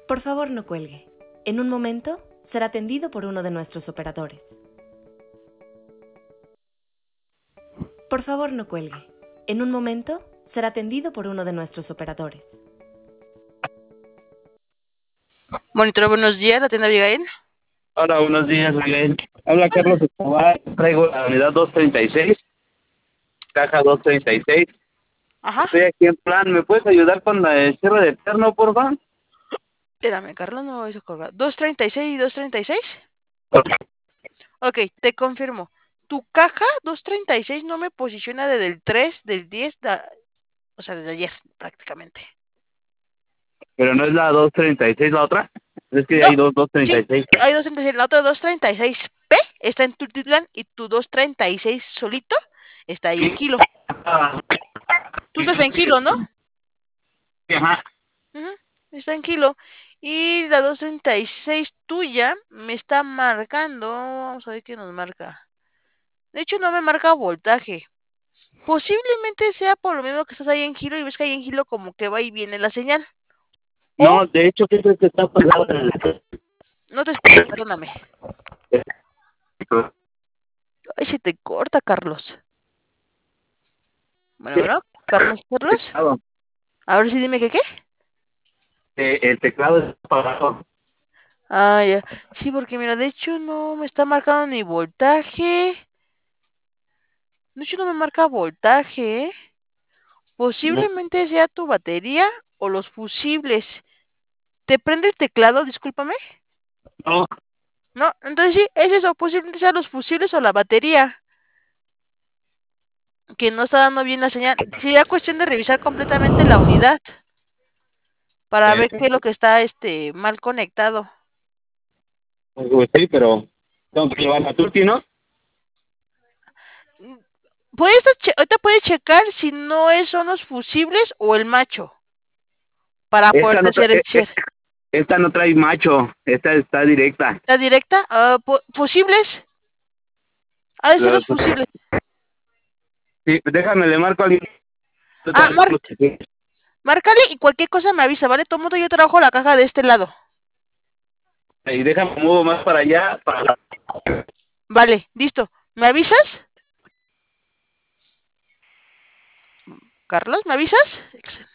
Por favor, no cuelgue. En un momento será atendido por uno de nuestros operadores. Por favor, no cuelgue. En un momento será atendido por uno de nuestros operadores. Monitor, buenos días, la tienda Abigail. Hola, buenos días, Miguel. Habla Carlos Escobar, traigo la unidad 236, caja 236. Ajá. Estoy aquí en plan, ¿me puedes ayudar con el cierre de terno, por favor? Espérame, Carlos, no vais a colgar. 236 y 236. Ok, te confirmo. Tu caja 236 no me posiciona desde el 3 del 10, o sea, desde ayer, prácticamente. Pero no es la 236 la otra. Es que No, hay dos sí, 236. hay 236. La otra 236P está en Tultitlán y tu 236 solito está ahí en Kilo. Tú estás en Kilo, ¿no? Ajá. Está en Kilo. Y la 236 tuya me está marcando. Vamos a ver qué nos marca. De hecho, no me marca voltaje. Posiblemente sea por lo mismo que estás ahí en Kilo y ves que ahí en Kilo como que va y viene la señal. O No, de hecho, ¿qué crees que está pasando? no te escucho, perdóname. Ay, se te corta, Carlos. Bueno, Carlos. Ahora sí dime que qué. El teclado está apagado. Ah, ya. Sí, porque mira, de hecho no me está marcando ni voltaje. De hecho no me marca voltaje, ¿eh? Posiblemente sea tu batería o los fusibles. ¿Te prende el teclado? Discúlpame. No, No, entonces sí, es eso. Posiblemente sean los fusibles o la batería que no está dando bien la señal. Sería cuestión de revisar completamente la unidad para ver qué es lo que está mal conectado. pues sí, pero tengo que llevar la turti, ¿no? Ahorita puedes checar si no son los fusibles o el macho para Esta poderte no, hacer el share. esta no trae macho, esta está directa. ¿La directa? ¿Fusibles? Ha de ser los fusibles. Sí, déjame, le marco a alguien. Ah, márcale y cualquier cosa me avisa, ¿vale? Todo mundo yo trabajo la caja de este lado. Y déjame muevo más para allá. Vale, listo. ¿Me avisas? Carlos, ¿me avisas?